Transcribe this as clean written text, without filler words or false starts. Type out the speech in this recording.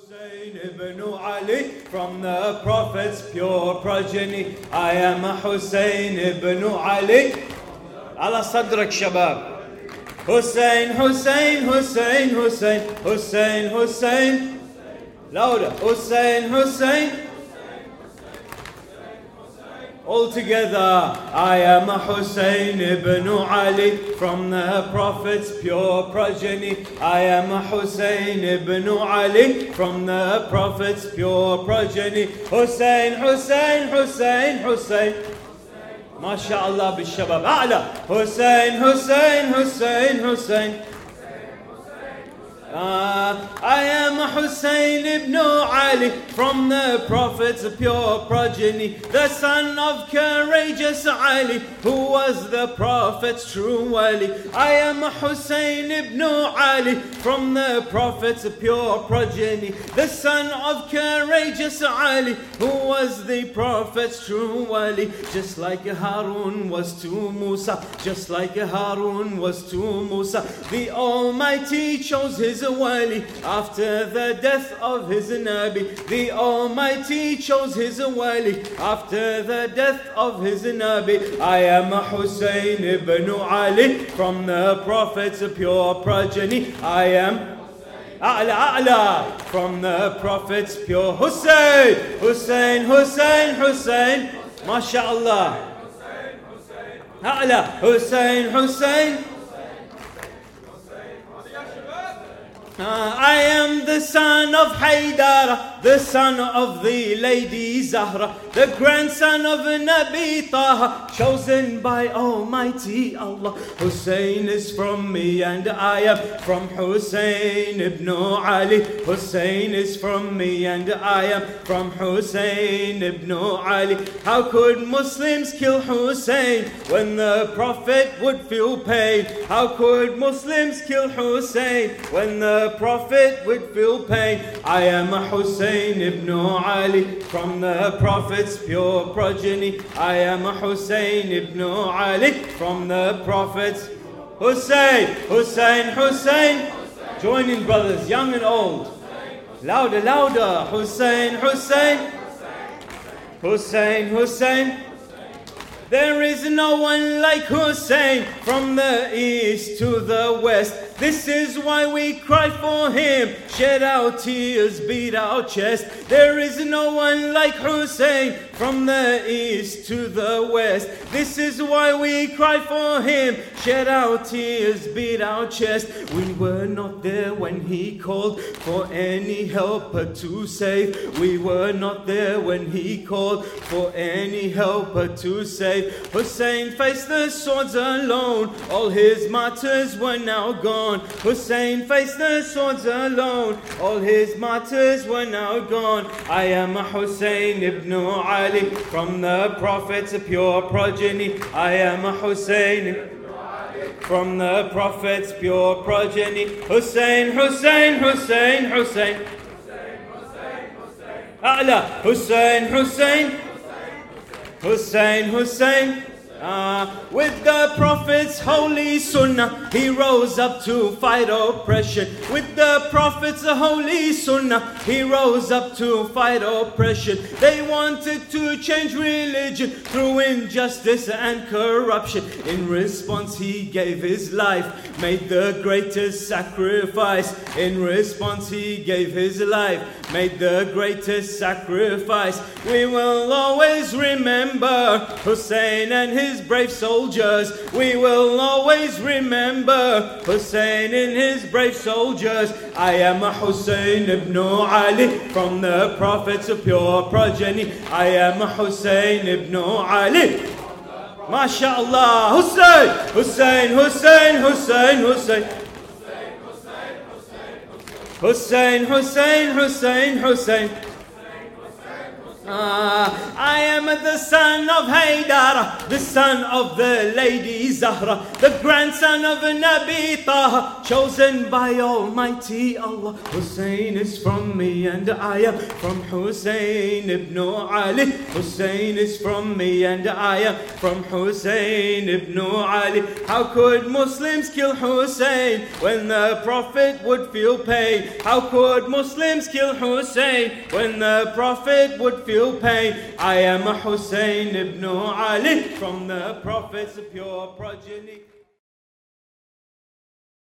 Hussein ibn Ali, from the Prophet's pure progeny. I am Hussein ibn Ali. على صدرك شباب. Hussein, Hussein, Hussein, Hussein, Hussein, Hussein. Louder. Hussein, Hussein. All together. I am Hussein ibn Ali, from the Prophet's pure progeny. I am Hussein ibn Ali, from the Prophet's pure progeny. Hussein, Hussein, Hussein, Hussein. ما شاء الله بالشباب أعلى. Hussein, Hussein, Hussein, Hussein. I am Hussein ibn Ali, from the Prophet's pure progeny, the son of courageous Ali, who was the Prophet's true wali. I am Hussein ibn Ali, from the Prophet's pure progeny, the son of courageous Ali, who was the Prophet's true wali. Just like Harun was to Musa, just like Harun was to Musa, the Almighty chose his wali after the death of his Nabi. The Almighty chose his wali after the death of his Nabi. I am Hussein ibn Ali, from the Prophet's pure progeny. I am A'la, from the Prophet's pure. Hussein, Hussein, Hussein, Hussein. MashaAllah. A'la, Hussein, Hussein. I am the son of Haydara, the son of the Lady Zahra, the grandson of Nabi Taha, chosen by Almighty Allah. Hussein is from me and I am from Hussein ibn Ali. Hussein is from me and I am from Hussein ibn Ali. How could Muslims kill Hussein when the Prophet would feel pain? How could Muslims kill Hussein when the Prophet would feel pain? I am Hussein ibn Ali, from the Prophet's pure progeny. I am Hussein ibn Ali, from the Prophet's. Hussein, Hussein, Hussein. Join in, brothers, young and old. Louder, louder. Hussein, Hussein. Hussein, Hussein. There is no one like Hussein, from the east to the west. This is why we cry for him, shed our tears, beat our chest. There is no one like Hussein, from the east to the west. This is why we cry for him, shed our tears, beat our chest. We were not there when he called for any helper to save. We were not there when he called for any helper to save. Hussein faced the swords alone, all his martyrs were now gone. Hussein faced the swords alone, all his martyrs were now gone. I am Hussein ibn Ali, from the Prophet's pure progeny. I am Hussein from the Prophet's pure progeny. Hussein, Hussein, Hussein, Hussein. A'la, Hussein, Hussein. Hussein, Hussein. With the Prophet's holy sunnah, he rose up to fight oppression. With the Prophet's holy sunnah, he rose up to fight oppression. They wanted to change religion through injustice and corruption. In response, he gave his life, made the greatest sacrifice. In response, he gave his life, made the greatest sacrifice. We will always remember Hussein and his brave soldiers. We will always remember Hussein and his brave soldiers. I am Hussein ibn Ali, from the Prophet's pure progeny. I am Hussein ibn Ali. MashaAllah. Hussein, Hussein, Hussein, Hussein, Hussein. Hussein, Hussein, Hussein, Hussein. I am the son of Haydar, the son of the Lady Zahra, the grandson of Nabi Taha, chosen by Almighty Allah. Hussein is from me and I am from Hussein ibn Ali. Hussein is from me and I am from Hussein ibn Ali. How could Muslims kill Hussein when the Prophet would feel pain? How could Muslims kill Hussein when the Prophet would feel pain? I am a Hussein ibn Ali from the Prophet's pure progeny.